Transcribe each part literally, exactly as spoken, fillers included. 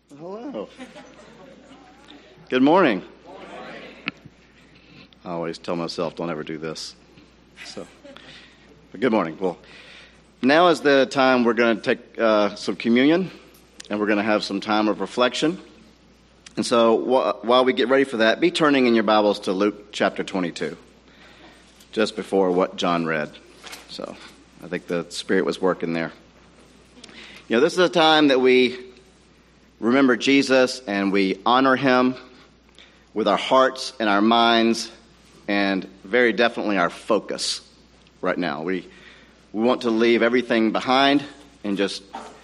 Hello. Good morning. I always tell myself, don't ever do this. So, but good morning. Well, now is the time we're going to take uh, some communion, and we're going to have some time of reflection. And so wh- while we get ready for that, be turning in your Bibles to Luke chapter twenty-two, just before what John read. So I think the Spirit was working there. You know, this is a time that we remember Jesus and we honor him with our hearts and our minds and very definitely our focus right now. We we want to leave everything behind and just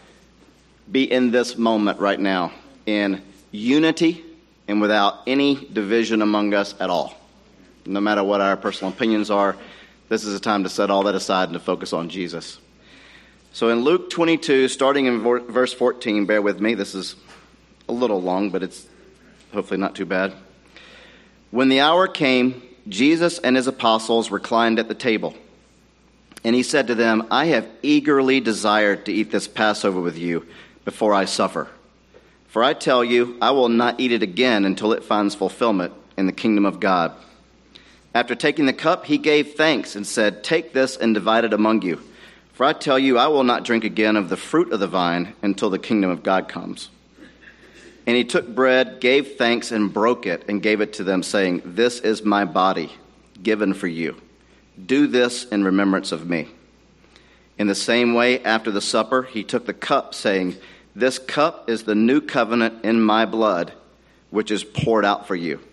be in this moment right now in unity and without any division among us at all. No matter what our personal opinions are, this is a time to set all that aside and to focus on Jesus. So in Luke twenty-two, starting in verse fourteen, bear with me, this is a little long, but it's hopefully not too bad. When the hour came, Jesus and his apostles reclined at the table. And he said to them, I have eagerly desired to eat this Passover with you before I suffer. For I tell you, I will not eat it again until it finds fulfillment in the kingdom of God. After taking the cup, he gave thanks and said, Take this and divide it among you. For I tell you, I will not drink again of the fruit of the vine until the kingdom of God comes. And he took bread, gave thanks, and broke it, and gave it to them, saying, This is my body, given for you. Do this in remembrance of me. In the same way, after the supper, he took the cup, saying, This cup is the new covenant in my blood, which is poured out for you.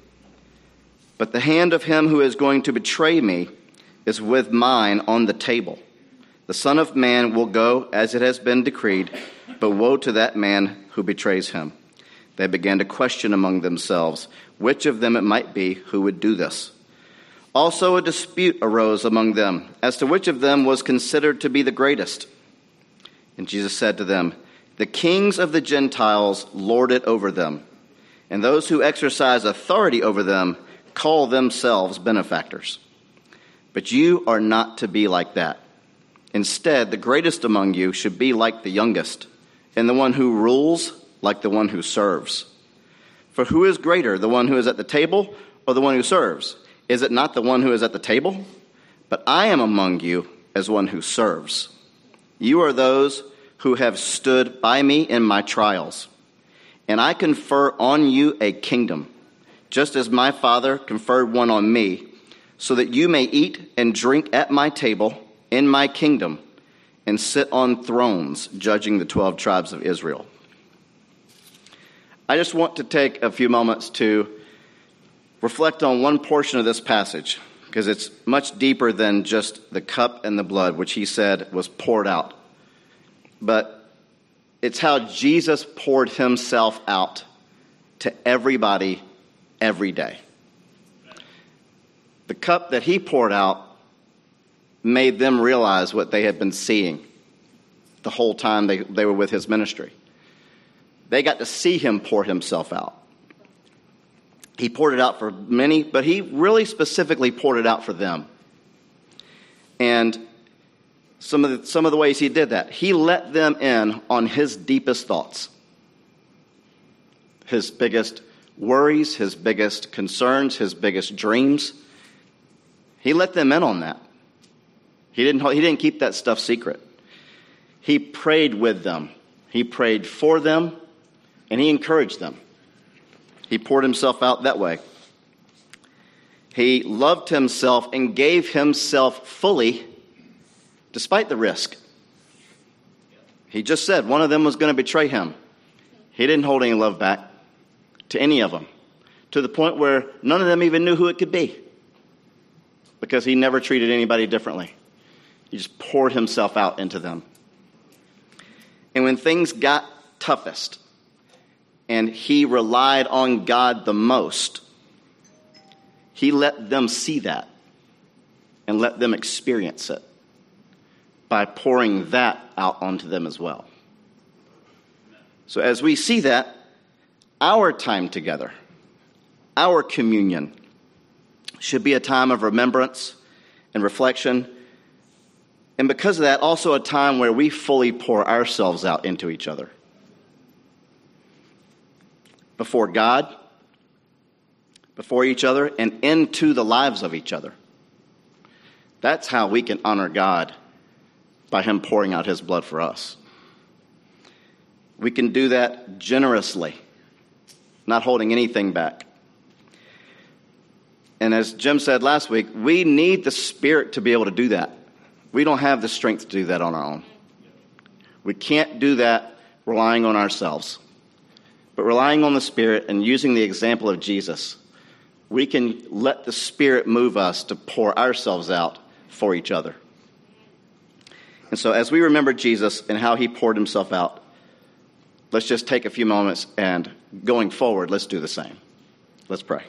But the hand of him who is going to betray me is with mine on the table. The Son of Man will go as it has been decreed, but woe to that man who betrays him. They began to question among themselves which of them it might be who would do this. Also a dispute arose among them as to which of them was considered to be the greatest. And Jesus said to them, The kings of the Gentiles lord it over them, and those who exercise authority over them call themselves benefactors. But you are not to be like that. Instead, the greatest among you should be like the youngest, and the one who rules like the one who serves. For who is greater, the one who is at the table or the one who serves? Is it not the one who is at the table? But I am among you as one who serves. You are those who have stood by me in my trials, and I confer on you a kingdom, just as my Father conferred one on me, so that you may eat and drink at my table in my kingdom and sit on thrones judging the twelve tribes of Israel. I just want to take a few moments to reflect on one portion of this passage, because it's much deeper than just the cup and the blood, which he said was poured out. But it's how Jesus poured himself out to everybody every day. The cup that he poured out made them realize what they had been seeing the whole time they, they were with his ministry. They got to see him pour himself out. He poured it out for many, but he really specifically poured it out for them. And some of the, some of the ways he did that, he let them in on his deepest thoughts, his biggest worries, his biggest concerns, his biggest dreams. He let them in on that. He didn't, he didn't keep that stuff secret. He prayed with them. He prayed for them, and he encouraged them. He poured himself out that way. He loved himself and gave himself fully despite the risk. He just said one of them was going to betray him. He didn't hold any love back to any of them, to the point where none of them even knew who it could be, because he never treated anybody differently. He just poured himself out into them. And when things got toughest, and he relied on God the most, he let them see that and let them experience it by pouring that out onto them as well. So as we see that, our time together, our communion, should be a time of remembrance and reflection, and because of that, also a time where we fully pour ourselves out into each other. before God, before each other, and into the lives of each other. That's how we can honor God, by him pouring out his blood for us. We can do that generously, not holding anything back. And as Jim said last week, we need the Spirit to be able to do that. We don't have the strength to do that on our own. We can't do that relying on ourselves. But relying on the Spirit and using the example of Jesus, we can let the Spirit move us to pour ourselves out for each other. And so as we remember Jesus and how he poured himself out, let's just take a few moments and going forward, let's do the same. Let's pray.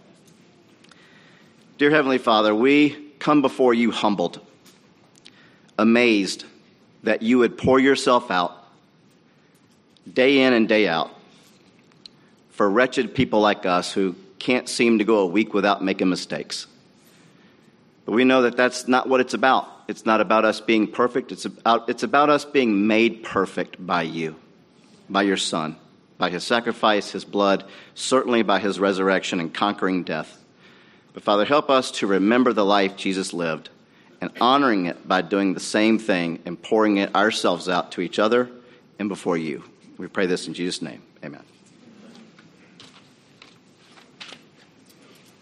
Dear Heavenly Father, we come before you humbled, amazed that you would pour yourself out day in and day out for wretched people like us who can't seem to go a week without making mistakes. But we know that that's not what it's about. It's not about us being perfect. It's about, it's about us being made perfect by you, by your Son, by his sacrifice, his blood, certainly by his resurrection and conquering death. But Father, help us to remember the life Jesus lived and honoring it by doing the same thing and pouring it ourselves out to each other and before you. We pray this in Jesus' name. Amen.